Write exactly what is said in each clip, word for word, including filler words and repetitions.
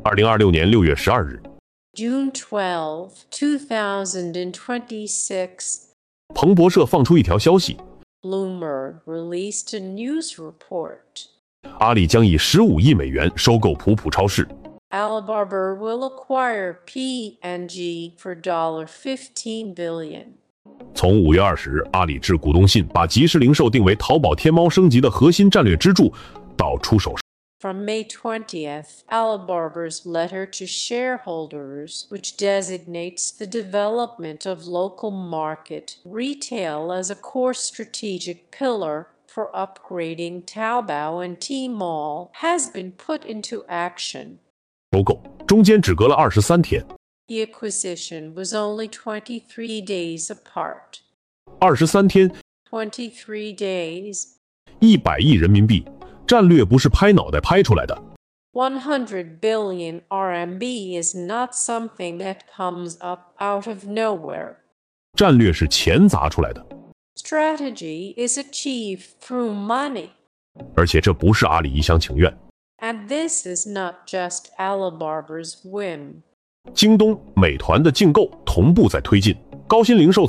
二零二六年六月十二日 June twelfth, two thousand twenty-six, 彭博社放出一条消息， Bloomberg released a news report. 阿里将以十五亿美元收购普普超市。 Alibaba will acquire P and G for fifteen billion dollars. 从五月二十日，阿里致股东信，把即时零售定为淘宝、天猫升级的核心战略支柱，到出手。 From May twentieth, Alibaba's letter to shareholders, which designates the development of local market retail as a core strategic pillar for upgrading Taobao and Tmall, has been put into action. 收购中间只隔了二十三天， The acquisition was only twenty-three days apart. 二十三天， twenty-three days. 一百亿人民币，战略不是拍脑袋拍出来的。 one hundred billion R M B is not something that comes up out of nowhere. 战略是钱砸出来的， Strategy is achieved through money. 而且这不是阿里一厢情愿。 And this is not just Alibaba's whim. 京东、美团的竞购同步在推进，高鑫零售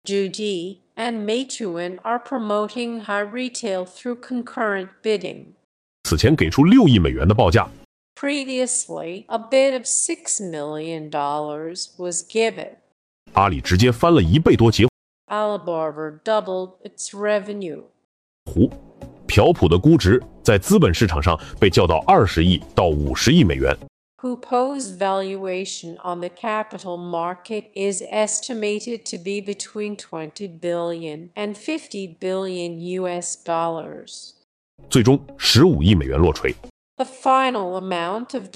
Judy and Meituan are promoting high retail through concurrent bidding. 此前给出六亿美元的报价， Previously, a bid of six million dollars was given. 阿里直接翻了一倍多截 Alibaba doubled its revenue. 胡。朴普的估值在资本市场上被叫到二十亿到五十亿美元。 Hupo's valuation on the capital market is estimated to be between twenty billion and fifty billion U S dollars. 最终十五亿美元落锤。 The final amount of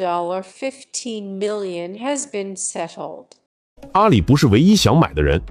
fifteen million dollars has been settled. 阿里不是唯一想买的人，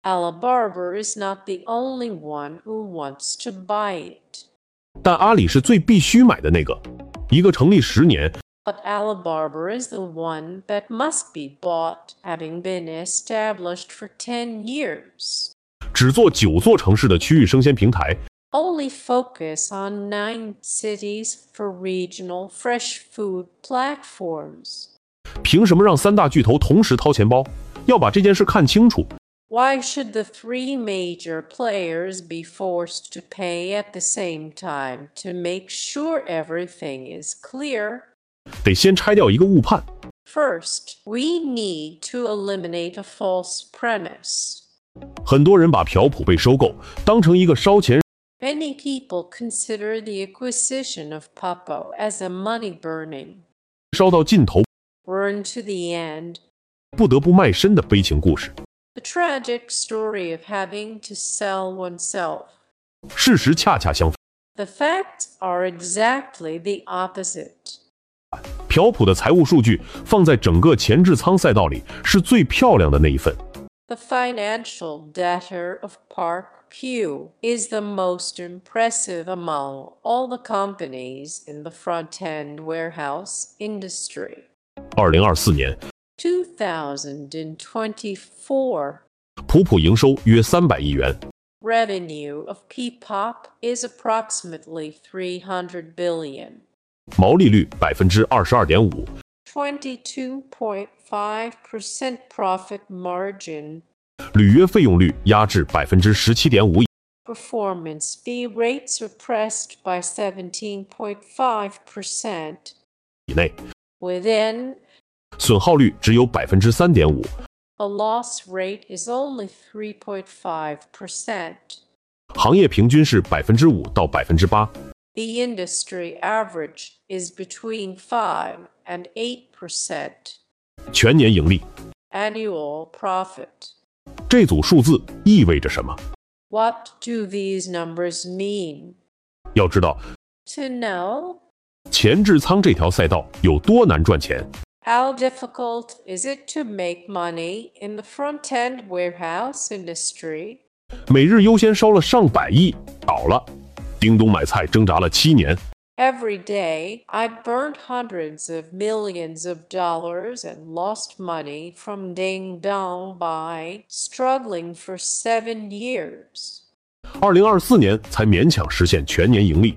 Alibaba is not the only one who wants to buy it. 但阿里是最必须买的那个。一个成立十年， But Alibaba is the one that must be bought, having been established for ten years. 只做九座城市的区域生鲜平台， Only focus on nine cities for regional fresh food platforms. 凭什么让三大巨头同时掏钱包？要把这件事看清楚。 Why should the three major players be forced to pay at the same time to make sure everything is clear? 得先拆掉一个误判。 First, we need to eliminate a false premise. 很多人把朴普被收购当成一个烧钱， Many people consider the acquisition of Papo as a money-burning, 烧到尽头 burn to the end, 不得不卖身的悲情故事。 the tragic story of having to sell oneself. 事实恰恰相反， The facts are exactly the opposite. 朴普的财务数据放在整个前置仓赛道里是最漂亮的那一份。 The financial data of Park Pew is the most impressive among all the companies in the front-end warehouse industry. 二零二四年， two thousand twenty-four, 普普营收约三百亿元， revenue of P-pop is approximately three hundred billion. 毛利率百分之二十二点五， twenty-two point five percent profit margin. 履约费用率压制百分之十七点五 Performance fee rates suppressed by seventeen point five percent. 以内， Within, 损耗率只有百分之三点五， a loss rate is only three point five percent. 行业平均是百分之五到百分之八。 The industry average is between five and eight percent. 全年盈利， Annual profit. 这组数字意味着什么？ What do these numbers mean? 要知道， To know, 前置仓这条赛道有多难赚钱。 how difficult is it to make money in the front-end warehouse industry? 每日优先烧了上百亿，倒了。叮咚买菜挣扎了七年， Every day, I burned hundreds of millions of dollars and lost money from Ding Dong by struggling for seven years. 二零二四年才勉强实现全年盈利。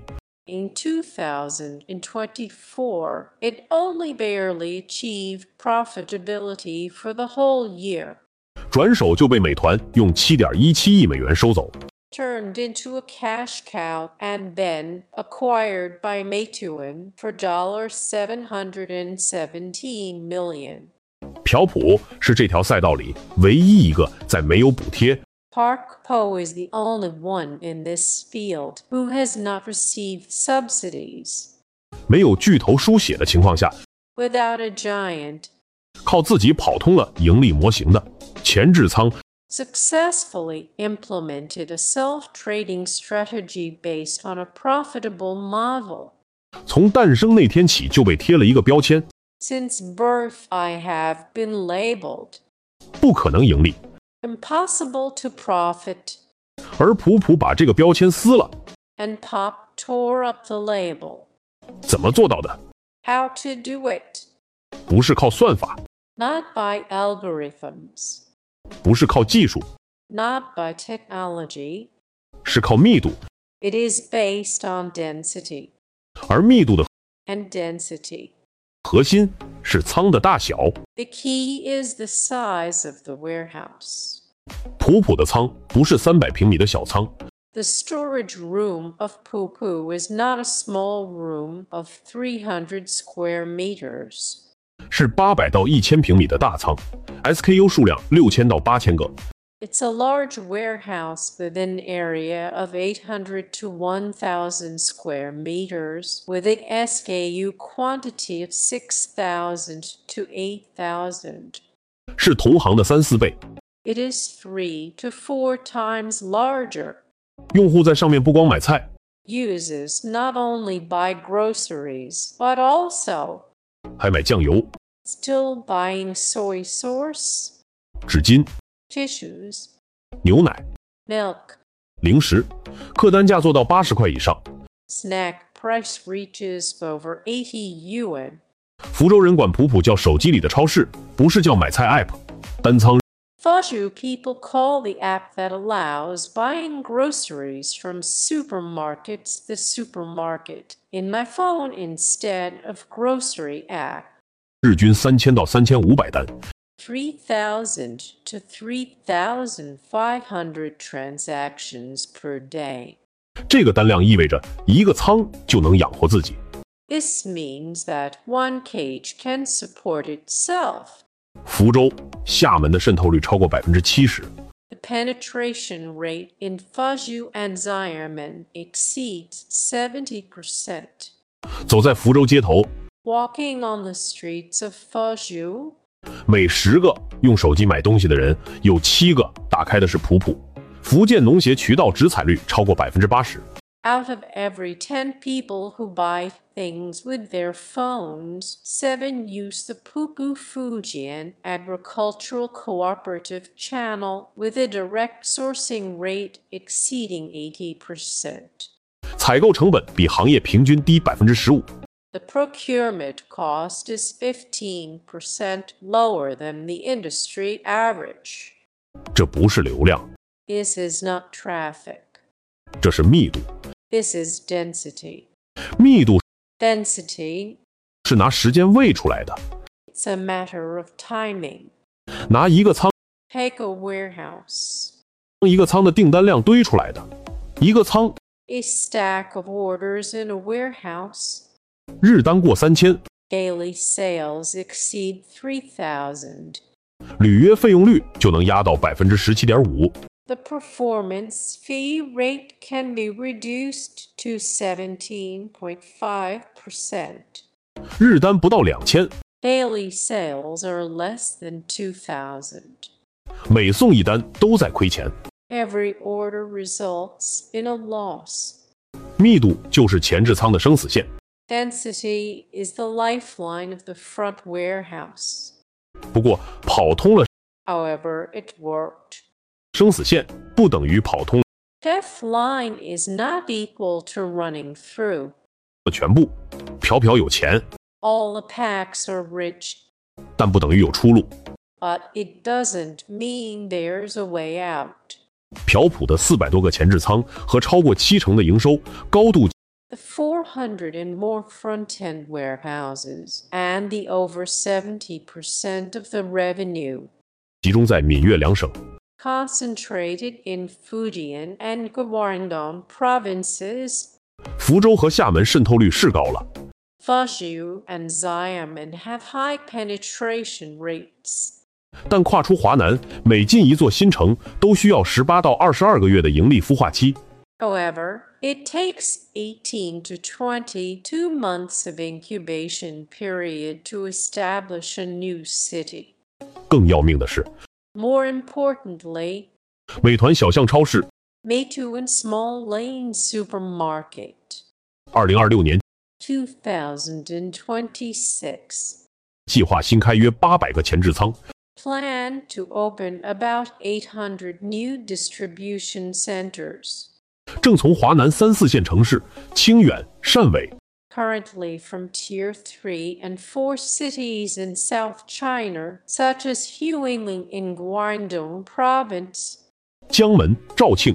In two thousand twenty-four, it only barely achieved profitability for the whole year. 转手就被美团用 七点一七亿美元收走。 Turned into a cash cow and then acquired by Meituan for seven hundred seventeen million dollars. 朴朴是这条赛道里唯一一个在没有补贴 Park Po is the only one in this field who has not received subsidies. 没有巨头书写的情况下 Without a giant, 靠自己跑通了盈利模型的前置仓 successfully implemented a self-trading strategy based on a profitable model. 从诞生那天起就被贴了一个标签 Since birth, I have been labeled 不可能盈利， impossible to profit, 而普普把这个标签撕了， and Pop tore up the label. 怎么做到的？ How to do it? 不是靠算法， Not by algorithms, 不是靠技术， not by technology. 是靠密度， It is based on density, 而密度的 and density. 核心是仓的大小。 The key is the size of the warehouse. 普普的仓不是三百平米的小仓， The storage room of Poo Poo is not a small room of three hundred square meters. 是八百到一千平米的大仓 ，S K U 数量六千到八千个， It's a large warehouse with an area of eight hundred to one thousand square meters, with an S K U quantity of six thousand to eight thousand. 是同行的三四倍。 It is three to four times larger. 用户在上面不光买菜， Users not only buy groceries, but also 还买酱油、 still buying soy sauce, 纸巾、 tissues, 牛奶、 milk. 零食，客单价做到八十块以上。 Snack price reaches over eighty yuan. 福州人管普普叫手机里的超市，不是叫买菜 app。单仓 Fuzhou people call the app that allows buying groceries from supermarkets the supermarket in my phone instead of grocery app. 日均三千到三千五百单， three thousand to three thousand five hundred transactions per day. 这个单量意味着一个仓就能养活自己。 This means that one cage can support itself. 福州、厦门的渗透率超过百分之七十， The penetration rate in Fuzhou and Xiamen exceeds seventy percent. 走在福州街头， Walking on the streets of Fuzhou, 每十个用手机买东西的人，有七个打开的是普普。福建农协渠道直采率超过百分之八十。 out of every ten people who buy things with their phones, seven use the Pupu Fujian Agricultural Cooperative Channel with a direct sourcing rate exceeding eighty percent. 采购成本比行业平均低百分之十五。 The procurement cost is fifteen percent lower than the industry average. 这不是流量， This is not traffic. 这是密度。 This is density. 密度 Density, 是拿时间喂出来的， it's a matter of timing. 拿一个仓 Take a warehouse. 一个仓的订单量堆出来的。一个仓 A stack of orders in a warehouse. 日单过三千， Daily sales exceed three thousand. 履约费用率就能压到百分之十七点五。 The performance fee rate can be reduced to seventeen point five percent. 日单不到两千， Daily sales are less than two thousand. 每送一单都在亏钱。 Every order results in a loss. 密度就是前置仓的生死线。 Density is the lifeline of the front warehouse. 不过跑通了 However, it worked. 生死线，不等于跑通 F line is not equal to running through. 了全部。朴朴有钱， All the packs are rich, 但不等于有出路。 but it doesn't mean there's a way out. 朴朴的四百多个前置仓和超过七成的营收，高度 The four hundred and more front-end warehouses and the over seventy percent of the revenue 集中在闽粤两省。 concentrated in Fujian and Guangdong provinces. 福州和厦门渗透率是高了， Fuzhou and Xiamen have high penetration rates. 但跨出华南，每进一座新城都需要十八到二十二个月的盈利孵化期。 However, it takes eighteen to twenty-two months of incubation period to establish a new city. 更要命的是， More importantly, 美团小巷超市 Meituan Small Lane Supermarket, 二零二六年 two thousand twenty-six, 计划新开约八百个前置仓， plan to open about eight hundred new distribution centers. 正从华南三四线城市清远、汕尾、 Currently from Tier three and four cities in South China, such as Huiling in Guangdong Province, 江门、肇庆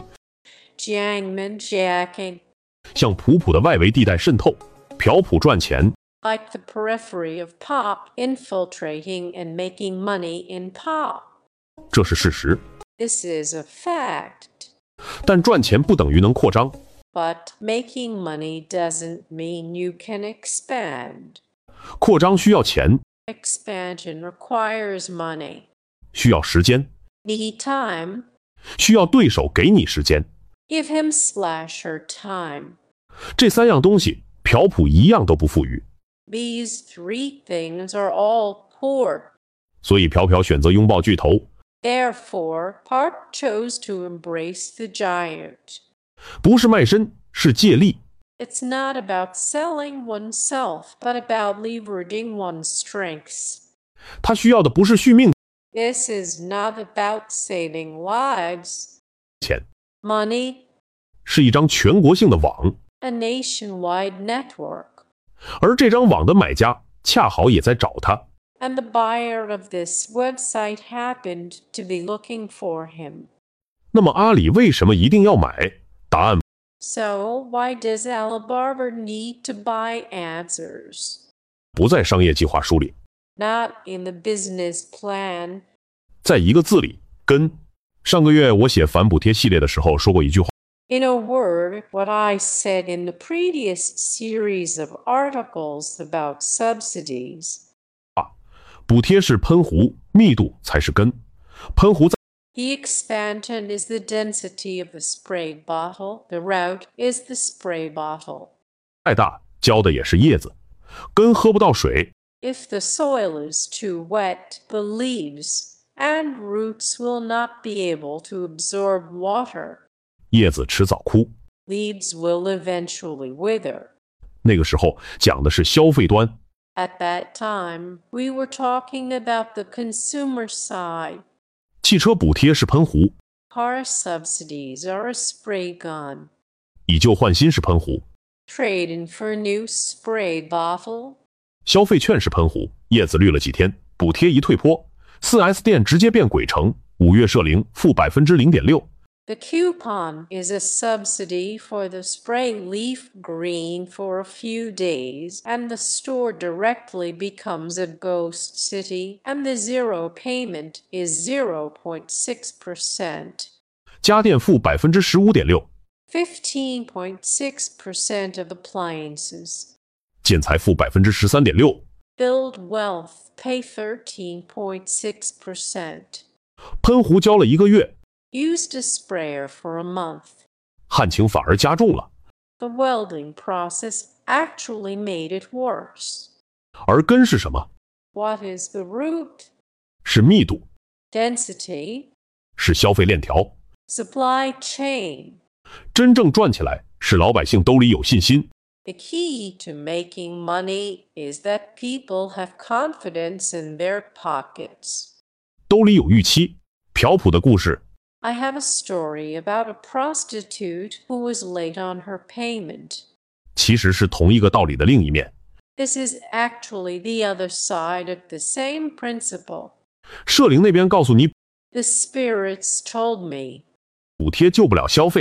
Jiangmen, Jiaqing, 向普普的外围地带渗透，嫖普赚钱， like the periphery of Pop, infiltrating and making money in Pop. 这是事实。 This is a fact. 但赚钱不等于能扩张， But making money doesn't mean you can expand. 扩张需要钱， Expansion requires money. 需要时间， Need time. 需要对手给你时间。 Give him slash her time. 这三样东西，嫖普一样都不富裕， These three things are all poor. 所以朴朴选择拥抱巨头， Therefore, Park chose to embrace the giant. 不是卖身，是借力。 It's not about selling oneself, but about leveraging one's strengths. 他需要的不是续命 This is not about saving lives. 钱， Money, 是一张全国性的网， a nationwide network. 而这张网的买家恰好也在找他。 And the buyer of this website happened to be looking for him. 那么阿里为什么一定要买？答案 So, why does Alibaba need to buy answers? 不在商业计划书里， Not in the business plan. 在一个字里，跟。上个月我写反补贴系列的时候说过一句话， In a word, what I said in the previous series of articles about subsidies. 补贴是喷壶，密度才是根。喷壶在 The expansion is the density of the spray bottle. The route is the spray bottle. 再大，浇的也是叶子，根喝不到水， If the soil is too wet, the leaves and roots will not be able to absorb water. 叶子迟早枯。 Leaves will eventually wither. 那个时候讲的是消费端， At that time, we were talking about the consumer side. 汽车补贴是喷壶， Car subsidies are a spray gun. 以旧换新是喷壶， Trading for a new spray bottle. 消费券是喷壶，叶子绿了几天，补贴一退坡， 四 S 店直接变鬼城，五月设零，负百分之零点六。 The coupon is a subsidy for the spray leaf green for a few days, and the store directly becomes a ghost city, and the zero payment is zero point six percent. 家电负百分之十五点六， fifteen point six percent of appliances. 建材负百分之十三点六， Build wealth, pay thirteen point six percent. 喷壶浇了一个月， Used a sprayer for a month. 旱情反而加重了， The welding process actually made it worse. 而根是什么？ What is the root? 是密度， Density, 是消费链条。 supply chain. 真正赚起来是老百姓兜里有信心。 The key to making money is that people have confidence in their pockets. 兜里有预期。朴朴的故事 I have a story about a prostitute who was late on her payment. 其实是同一个道理的另一面。 This is actually the other side of the same principle. 社灵那边告诉你， The spirits told me. 补贴救不了消费，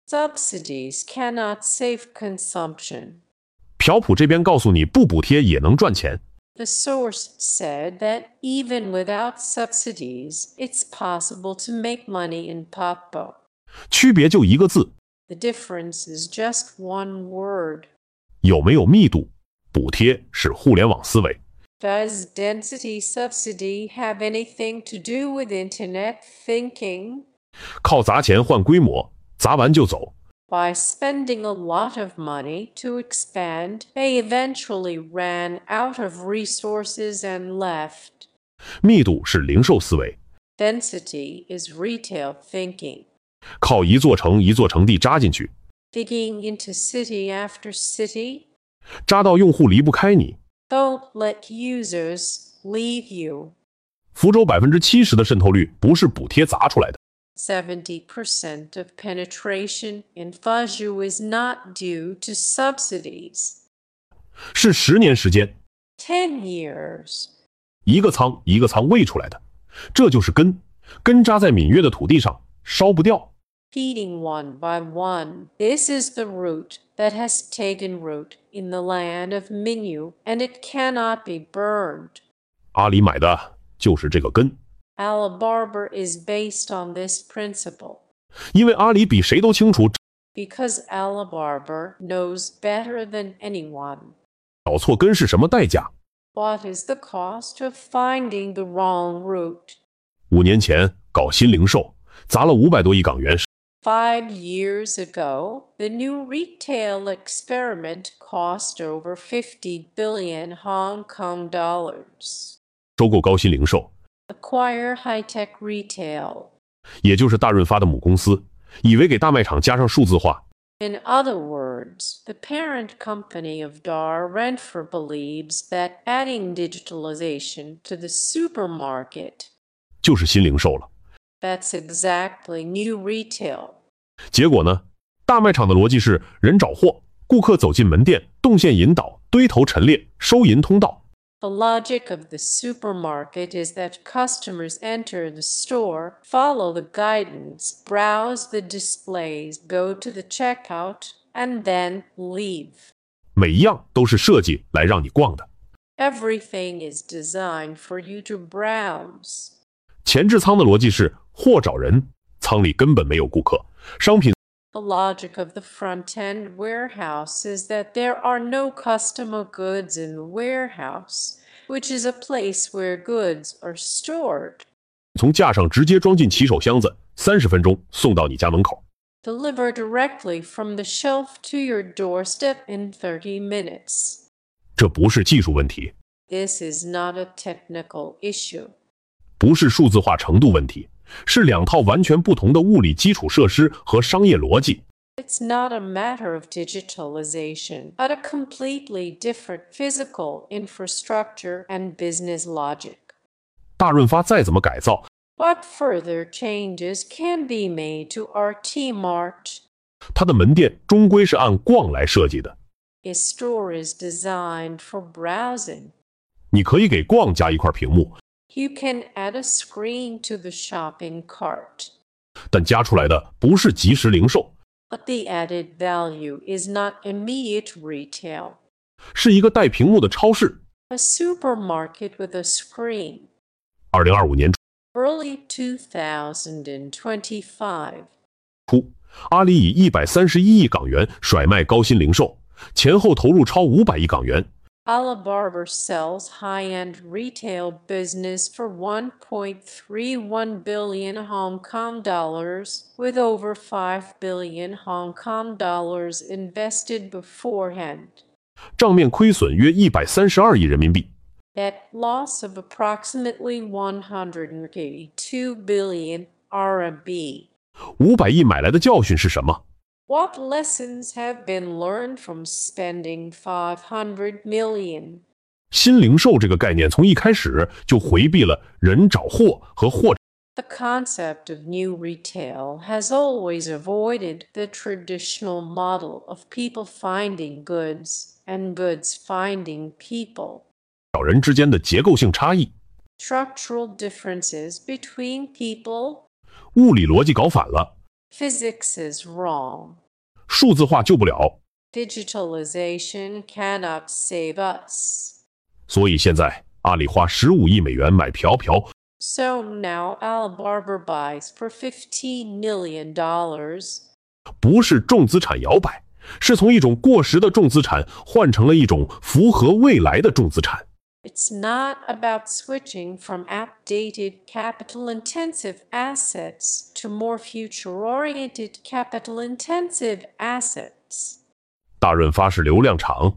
Subsidies cannot save consumption. 朴普这边告诉你不补贴也能赚钱。 The source said that even without subsidies, it's possible to make money in Papua. 区别就一个字， The difference is just one word. 有没有密度？补贴是互联网思维。 Does density subsidy have anything to do with internet thinking? 靠砸钱换规模，砸完就走。 By spending a lot of money to expand, they eventually ran out of resources and left. 密度是零售思维， Density is retail thinking. 靠一座城一座城地扎进去， Digging into city after city. 扎到用户离不开你。 Don't let users leave you. 福州百分之七十的渗透率不是补贴砸出来的， seventy percent of penetration in Fuzhou is not due to subsidies. 是十年时间， Ten years. 一个仓一个仓喂出来的，这就是根，根扎在闽粤的土地上，烧不掉。 Feeding one by one. This is the root that has taken root in the land of Minyu, and it cannot be burned. 阿里买的就是这个根， Alibarber is based on this principle. 因为阿里比谁都清楚 Because Alibarber knows better than anyone. 找错根是什么代价。 What is the cost of finding the wrong root? 五年前搞新零售，砸了五百多亿港元， Five years ago, the new retail experiment cost over fifty billion Hong Kong dollars. 收购高新零售， Acquire high-tech retail. 也就是大润发的母公司，以为给大卖场加上数字化， In other words, the parent company of Dar Renfrew believes that adding digitalization to the supermarket, 就是新零售了。 that's exactly new retail. 结果呢，大卖场的逻辑是人找货，顾客走进门店，动线引导，堆头陈列，收银通道。 The logic of the supermarket is that customers enter the store, follow the guidance, browse the displays, go to the checkout, and then leave. 每一样都是设计来让你逛的。 Everything is designed for you to browse. 前置仓的逻辑是货找人，仓里根本没有顾客，商品 The logic of the front-end warehouse is that there are no customer goods in the warehouse, which is a place where goods are stored. 从架上直接装进骑手箱子，三十分钟送到你家门口。 Deliver directly from the shelf to your doorstep in thirty minutes. 这不是技术问题， This is not a technical issue. 不是数字化程度问题，是两套完全不同的物理基础设施和商业逻辑。 It's not a matter of digitalization, but a completely different physical infrastructure and business logic. 大润发再怎么改造， What further changes can be made to our T-Mart? 它的门店终归是按逛来设计的。 A store is designed for browsing. 你可以给逛加一块屏幕， You can add a screen to the shopping cart, 但加出来的不是即时零售， but the added value is not immediate retail. 是一个带屏幕的超市。 A supermarket with a screen. 二零二五年 Early two thousand twenty-five. 初，阿里以一百三十一亿港元甩卖高新零售，前后投入超五百亿港元。 Alibarber sells high-end retail business for one point three one billion Hong Kong dollars, with over five billion Hong Kong dollars invested beforehand. 账面亏损约一百三十二亿人民币， Net loss of approximately one hundred eighty-two billion R M B. 五百亿买来的教训是什么？ What lessons have been learned from spending five hundred million? 新零售这个概念从一开始就回避了人找货和货。 The concept of new retail has always avoided the traditional model of people finding goods and goods finding people. 找人之间的结构性差异， Structural differences between people. 物理逻辑搞反了。 Physics is wrong. 数字化救不了。 Digitalization cannot save us. 所以现在阿里花十五亿美元买瓢瓢。 So now Alibaba buys for fifteen million dollars. 不是重资产摇摆，是从一种过时的重资产换成了一种符合未来的重资产。 It's not about switching from outdated capital-intensive assets to more future-oriented capital-intensive assets. 大润发是流量场，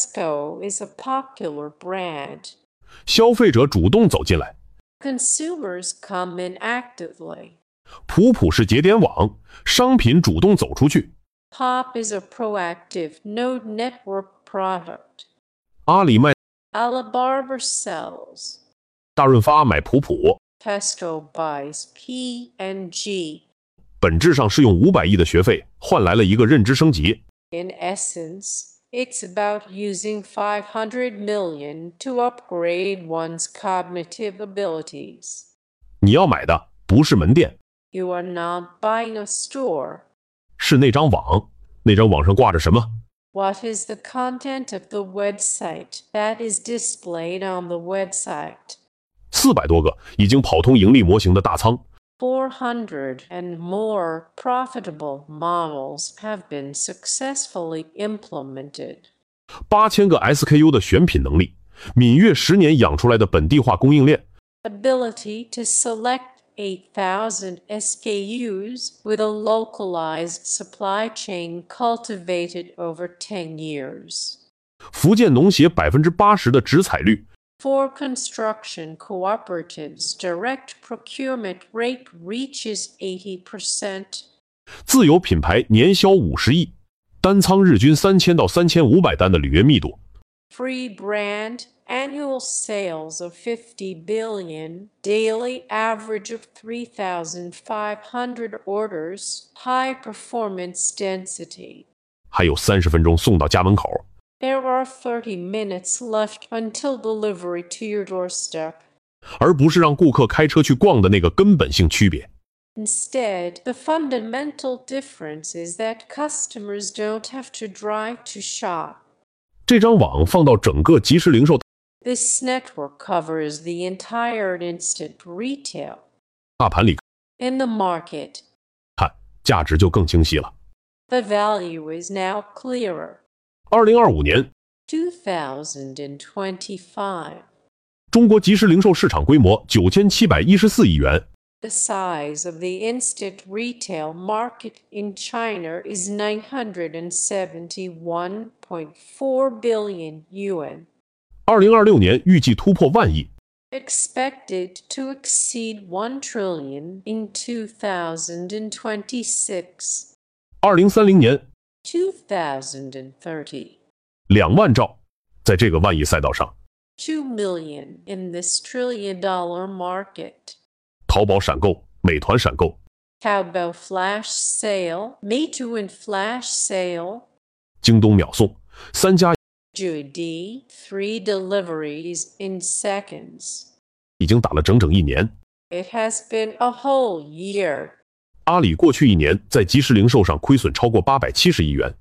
Pesco is a popular brand. 消费者主动走进来。 Consumers come in actively. 普普是节点网，商品主动走出去。 Pop is a proactive node network product. 阿里卖， Alibaba sells. 大润发买普普， Pesco buys P and G. 本质上是用五百亿的学费换来了一个认知升级。 In essence, it's about using five hundred million to upgrade one's cognitive abilities. 你要买的不是门店， You are not buying a store. 是那张网。那张网上挂着什么？ What is the content of the website that is displayed on the website? 四百多个已经跑通盈利模型的大仓。 four hundred and more profitable models have been successfully implemented. 八千个 S K U 的选品能力，闽粤十年养出来的本地化供应链。 Ability to select eight thousand S K Us with a localized supply chain cultivated over ten years. 福建农协百分之八十的直采率。 For construction cooperatives, direct procurement rate reaches eighty percent. 自有品牌年销五十亿，单仓日均三千到三千五百单的履约密度。 Free brand annual sales of fifty billion, daily average of three thousand five hundred orders, high performance density. 还有三十分钟送到家门口。 There are thirty minutes left until delivery to your doorstep. 而不是让顾客开车去逛的那个根本性区别。 Instead, the fundamental difference is that customers don't have to drive to shop. 这张网放到整个即时零售 This network covers the entire instant retail. 大盘里 In the market, 看，价值就更清晰了。 the value is now clearer. 二零二五年， two thousand twenty-five. 中国即时零售市场规模九千七百一十四亿元。 The size of the instant retail market in China is nine hundred seventy-one point four billion yuan. 二零二六年预计突破万亿。 Expected to exceed one trillion in two thousand twenty-six. 二零三零年， two thousand thirty. 两万兆，在这个万亿赛道上， two million in this trillion dollar market. 淘宝闪购、美团闪购、 Taobao flash sale, Meituan flash sale, 京东秒送，三家 Judy, three deliveries in seconds. 已经打了整整一年。 It has been a whole year. 阿里过去一年在即时零售上亏损超过八百七十亿元。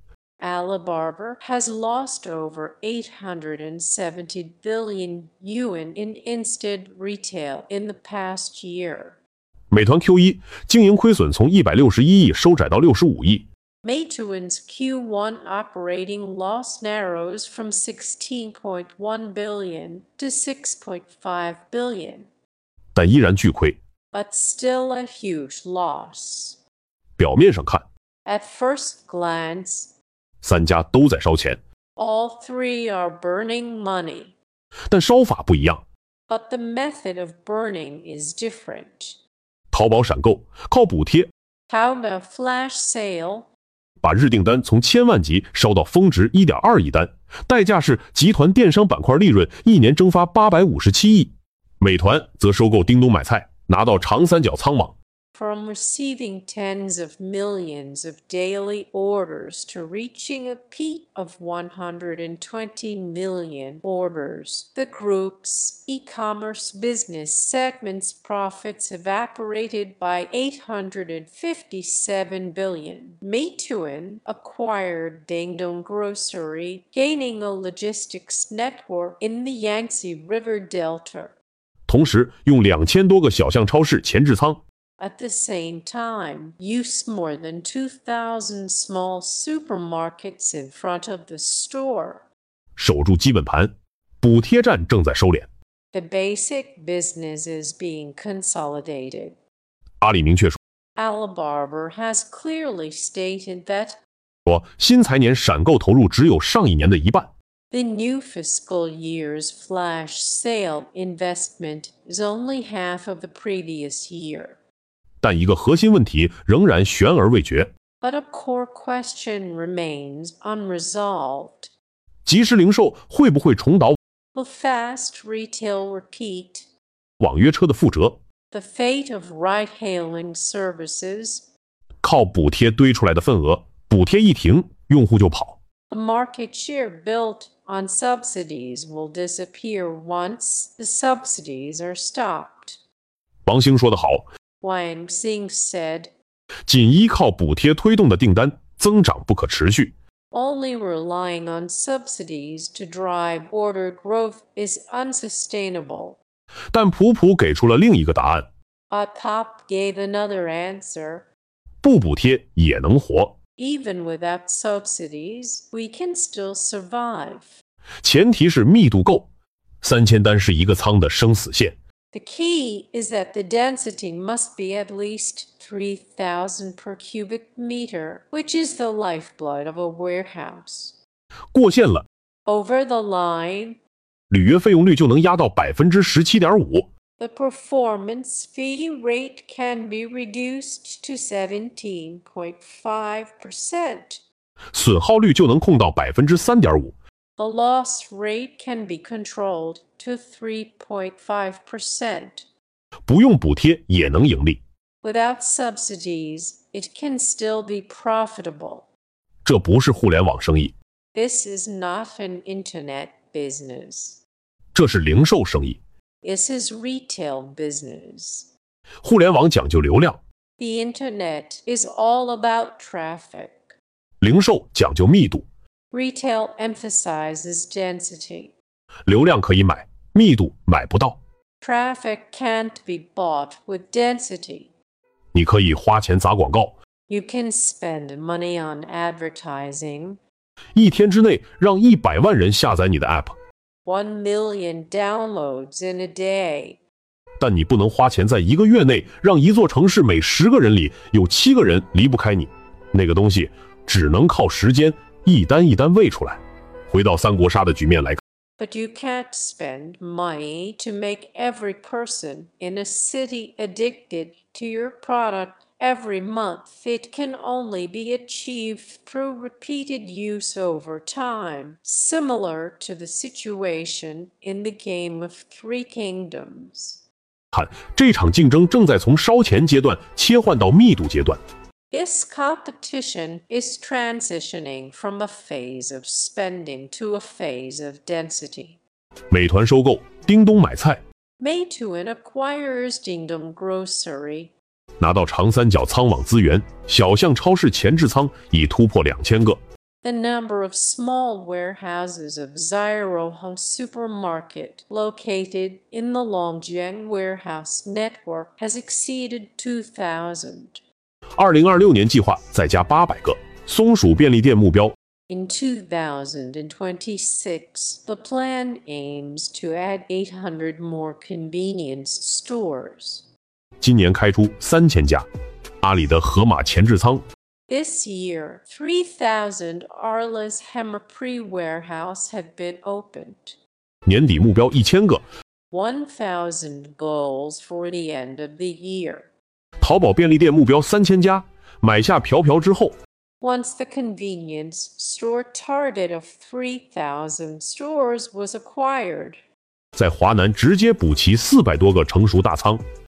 Alibaba has lost over eight hundred seventy billion yuan in instant retail in the past year. 美团 Q 一 经营亏损从一百六十一亿收窄到六十五亿。 Meituan's Q one operating loss narrows from sixteen point one billion to six point five billion. 但依然巨亏。 But still a huge loss. 表面上看， At first glance, 三家都在烧钱， all three are burning money. 但烧法不一样。 But the method of burning is different. 淘宝闪购靠补贴， Taobao flash sale, 把日订单从千万级烧到峰值 一点二亿单，代价是集团电商板块利润一年蒸发八百五十七亿。美团则收购叮咚买菜，拿到长三角仓网。 from receiving tens of millions of daily orders to reaching a peak of one hundred twenty million orders. The group's e-commerce business segment's profits evaporated by eight hundred fifty-seven billion. Meituan acquired Dingdong Grocery, gaining a logistics network in the Yangtze River Delta. 同时用两千多个小巷超市前置仓。 At the same time, use more than two thousand small supermarkets in front of the store. 守住基本盘，补贴战正在收敛。 The basic business is being consolidated. 阿里明确说， Alibaba has clearly stated that 说新财年闪购投入只有上一年的一半。 the new fiscal year's flash sale investment is only half of the previous year. 但一个核心问题仍然悬而未决。 But a core question remains unresolved. 即时零售会不会重蹈 Will fast retail repeat 网约车的覆辙？ the fate of ride-hailing services? 靠补贴堆出来的份额，补贴一停，用户就跑。 The market share built on subsidies will disappear once the subsidies are stopped. 王兴说得好， Wang Xing said, 仅依靠补贴推动的订单增长不可持续。 only relying on subsidies to drive order growth is unsustainable. 但普普给出了另一个答案， Atop gave another answer. 不补贴也能活， Even without subsidies, we can still survive. 前提是密度够。三千单是一个仓的生死线。 The key is that the density must be at least three thousand per cubic meter, which is the lifeblood of a warehouse. 过线了， Over the line, 履约费用率就能压到百分之十七点五。 the performance fee rate can be reduced to seventeen point five percent. 损耗率就能控到百分之三点五。 The loss rate can be controlled to three point five percent. 不用补贴也能盈利， Without subsidies, it can still be profitable. 这不是互联网生意， This is not an internet business. 这是零售生意。 This is retail business. 互联网讲究流量， The internet is all about traffic. 零售讲究密度。 Retail emphasizes density. 流量可以买，密度买不到。 Traffic can't be bought with density. 你可以花钱砸广告， You can spend money on advertising. 一天之内让一百万人下载你的 app， One million downloads in a day. 但你不能花钱在一个月内让一座城市每十个人里有七个人离不开你。那个东西只能靠时间一单一单喂出来。回到三国杀的局面来看， But you can't spend money to make every person in a city addicted to your product every month. It can only be achieved through repeated use over time, similar to the situation in the Game of Three Kingdoms. 看这场竞争正在从烧钱阶段切换到密度阶段。 This competition is transitioning from a phase of spending to a phase of density. 美团收购叮咚买菜， Meituan acquires Dingdong Grocery. 拿到长三角仓网资源，小巷超市前置仓已突破两千个。 The number of small warehouses of Xiaohong Supermarket located in the Longjiang warehouse network has exceeded two thousand. 二零二六年计划再加八百个。松鼠便利店目标 In two thousand twenty-six, the plan aims to add eight hundred more convenience stores. 今年开出三千家。阿里的盒马前置仓 This year, three thousand Arla's Hemapri warehouse have been opened. 年底目标一千个。 one thousand goals for the end of the year. 淘宝便利店目标三千家。买下瓢瓢之后， Once the convenience store target of three thousand stores was acquired, 在华南直接补齐四百多个成熟大仓。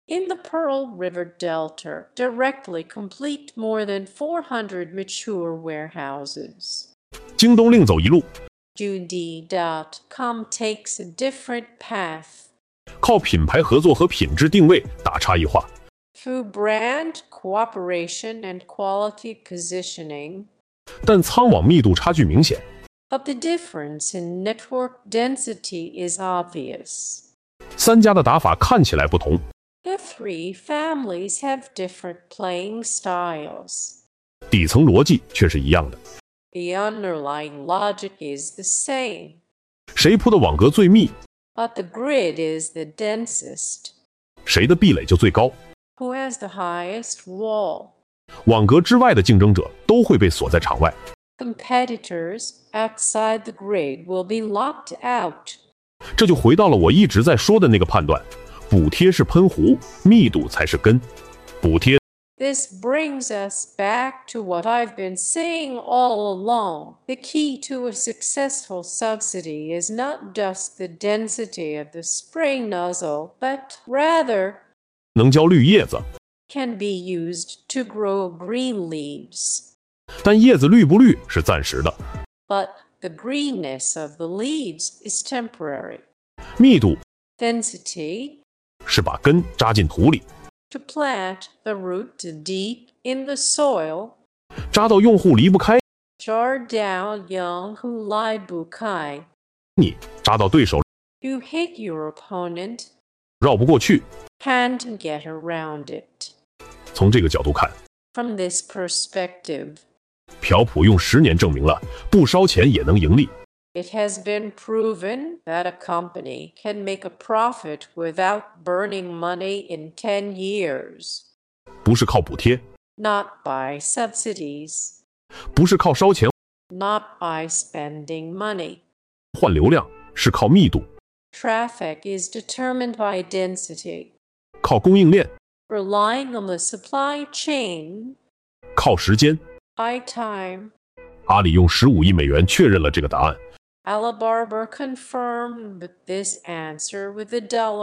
In the Pearl River Delta, directly complete more than four hundred mature warehouses. 京东另走一路， Judy dot com takes a different path. 靠品牌合作和品质定位打差异化。 Through brand cooperation and quality positioning, 但仓网密度差距明显， but the difference in network density is obvious. 三家的打法看起来不同， The three families have different playing styles. 底层逻辑却是一样的。 The underlying logic is the same, 谁铺的网格最密， but the grid is the densest. 谁的壁垒就最高。 Who has the highest wall? 网格之外的竞争者都会被锁在场外。 Competitors outside the grid will be locked out. 这就回到了我一直在说的那个判断：补贴是喷壶，密度才是根。补贴 This brings us back to what I've been saying all along. The key to a successful subsidy is not just the density of the spray nozzle, but rather 能浇绿叶子， can be used to grow green leaves. 但叶子绿不绿是暂时的。 But the greenness of the leaves is temporary. 密度 Density, 是把根扎进土里， to plant the root deep in the soil, 扎到用户离不开 jar down young who lie bukai. 你，扎到对手 You hit your opponent, 绕不过去。 can't get around it. 从这个角度看， From this perspective, 朴普用十年证明了不烧钱也能盈利。 it has been proven that a company can make a profit without burning money in ten years. 不是靠补贴， Not by subsidies, 不是靠烧钱 not by spending money. 换流量，是靠密度， Traffic is determined by density. 靠供应链， Relying on the supply chain, 靠时间。 by time. 阿里用十五亿美元确认了这个答案。 Alibaba confirmed this answer with a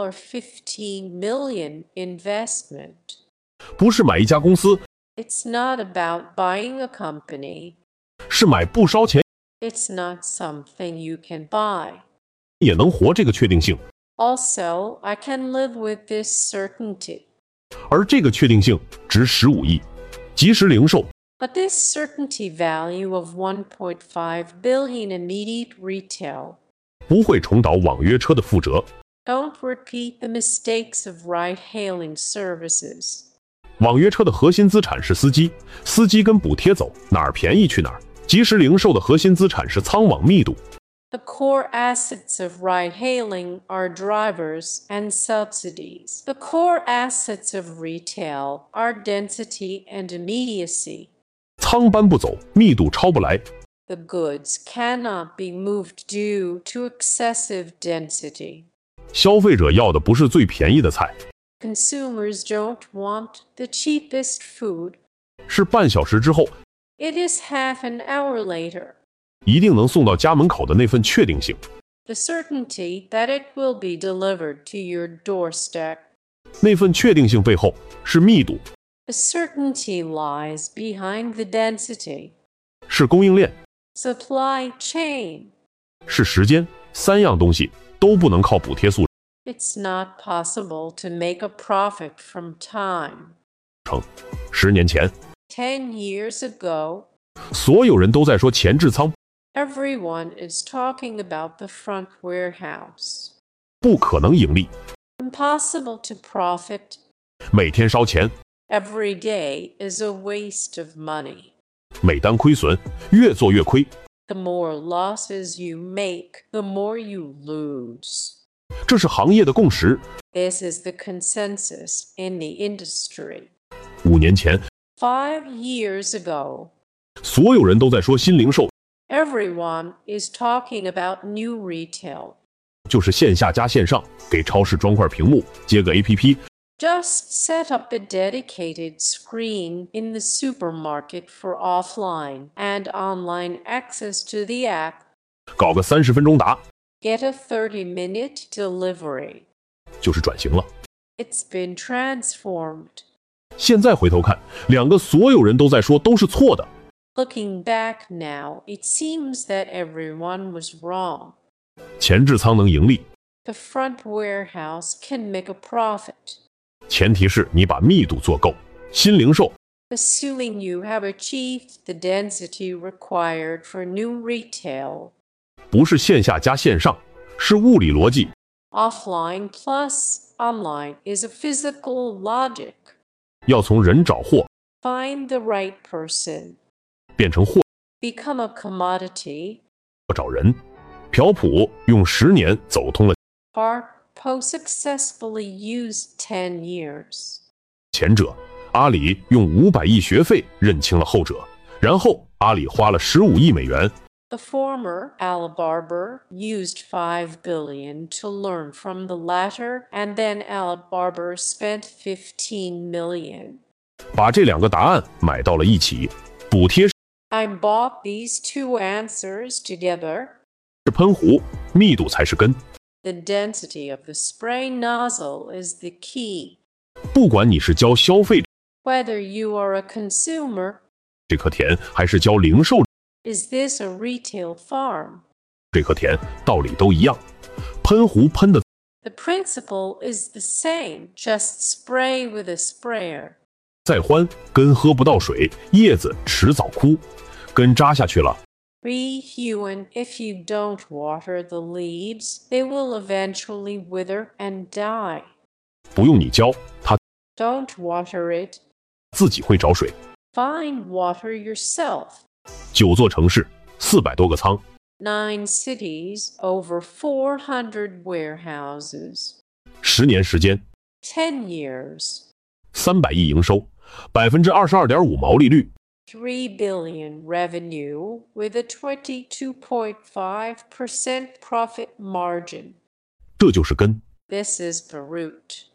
fifteen million dollars investment. 不是买一家公司， It's not about buying a company. 是买不烧钱 It's not something you can buy. 也能活这个确定性。 Also, I can live with this certainty. 而这个确定性值十五亿，即时零售 But this certainty value of one point five billion immediate retail. 不会重蹈网约车的覆辙。 Don't repeat the mistakes of ride-hailing services. 网约车的核心资产是司机，司机跟补贴走，哪儿便宜去哪儿。即时零售的核心资产是仓网密度。 The core assets of ride-hailing are drivers and subsidies. The core assets of retail are density and immediacy. 仓搬不走，密度超不来。 The goods cannot be moved due to excessive density. 消费者要的不是最便宜的菜， Consumers don't want the cheapest food. 是半小时之后 It is half an hour later. 一定能送到家门口的那份确定性。 The certainty that it will be delivered to your doorstep. 那份确定性背后是密度， The certainty lies behind the density. 是供应链， Supply chain. 是时间，三样东西都不能靠补贴速 It's not possible to make a profit from time. 成。十年前， Ten years ago, 所有人都在说前置仓 everyone is talking about the front warehouse. 不可能盈利， Impossible to profit. 每天烧钱， Every day is a waste of money. 每单亏损，越做越亏。 The more losses you make, the more you lose. 这是行业的共识。 This is the consensus in the industry. 五年前， Five years ago, 所有人都在说新零售 everyone is talking about new retail. 就是线下加线上，给超市装块屏幕，接个 A P P， Just set up a dedicated screen in the supermarket for offline and online access to the app. 搞个三十分钟达， Get a thirty minute delivery. 就是转型了。 It's been transformed. 现在回头看，两个所有人都在说都是错的。 Looking back now, it seems that everyone was wrong. 前置仓能盈利， The front warehouse can make a profit, 前提是你把密度做够。新零售 assuming you have achieved the density required for new retail. 不是线下加线上，是物理逻辑。 Offline plus online is a physical logic. 要从人找货 Find the right person. 变成货 Become a commodity. 找人。朴朴用十年走通了 Harpo successfully used ten years. 前者，阿里用五百亿学费认清了后者，然后阿里花了十五亿美元 The former, Alibaba, used five billion dollars to learn from the latter, and then Alibaba spent fifteen million dollars. 把这两个答案买到了一起，补贴是 I bought these two answers together. 喷壶，密度才是根。 The density of the spray nozzle is the key. 不管你是教消费者 Whether you are a consumer, 这颗田，还是教零售 is this a retail farm? 这颗田，道理都一样。喷壶喷的 The principle is the same, just spray with a sprayer. 再欢，根喝不到水，叶子迟早枯。根扎下去了， Rehewn, if you don't water the leaves, they will eventually wither and die. 不用你浇，它 Don't water it. 自己会找水。 Find water yourself. 九座城市，四百多个仓， Nine cities, over four hundred warehouses. 十年时间， Ten years. 三百亿营收，百分之二十二点五毛利率。 Three billion revenue with a twenty-two point five percent profit margin. 这就是根。 This is the root.